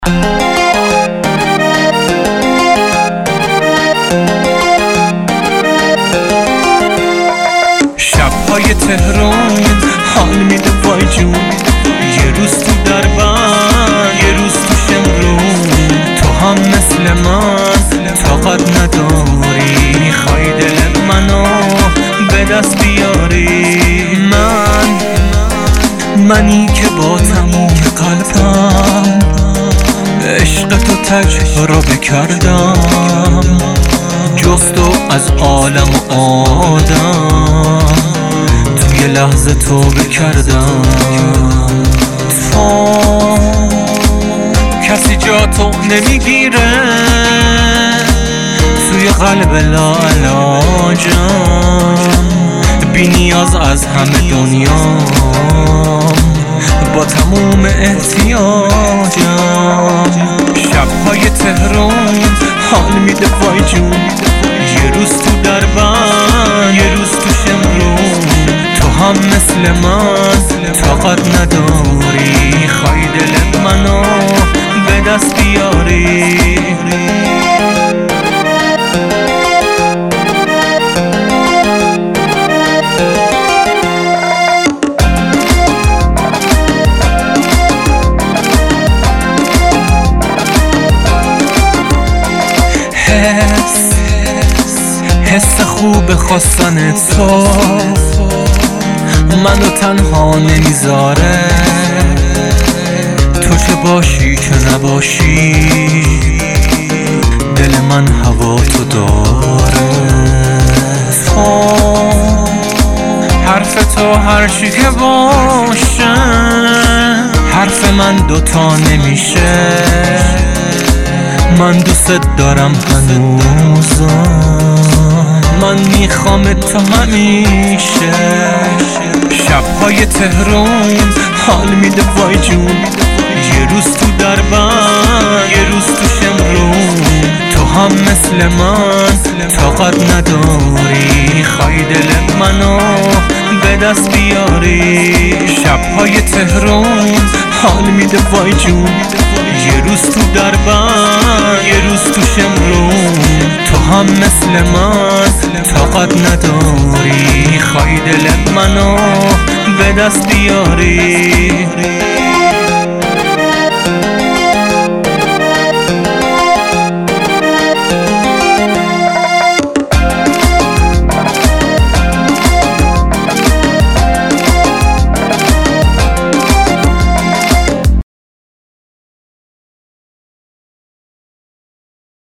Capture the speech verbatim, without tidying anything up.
شب‌های تهران حال میده وای جون، یه روز تو دربند یه روز تو شمرون. تو هم مثل من طاقت نداری، میخوای دل منو به دست بیاری. من منی که با تموم قلبم عشق تو تجربه کردم، جز تو از عالم و آدم توی لحظه توبه کردم. تو کسی جا تو نمیگیره توی قلب لاعلاجم، بی نیاز از همه دنیا با تموم احتیاجم. شب‌های تهران حال میده وای جون، یه روز تو دربند یه روز تو شمرون. تو هم مثل من طاقت نداری، خوای دل منو به دست بیاری. حس حس خوب خواستن تو منو تنها نمیذاره، تو چه باشی چه نباشی دل من هوا تو داره. تو حرف تو هر چی که باشه حرف من دوتا نمیشه. من دوست دارم هنوزم، من میخوام تو همیشه. شب‌های تهران حال میده وای جون، یه روز تو دربند یه روز تو شمرون. تو هم مثل من طاقت نداری، خوای دل منو به دست بیاری. شب‌های تهران حال میده وای جون، یه روز تو دربند یه روز تو شمرون. تو هم مثل من طاقت نداری، خوای دل منو به دست بیاری.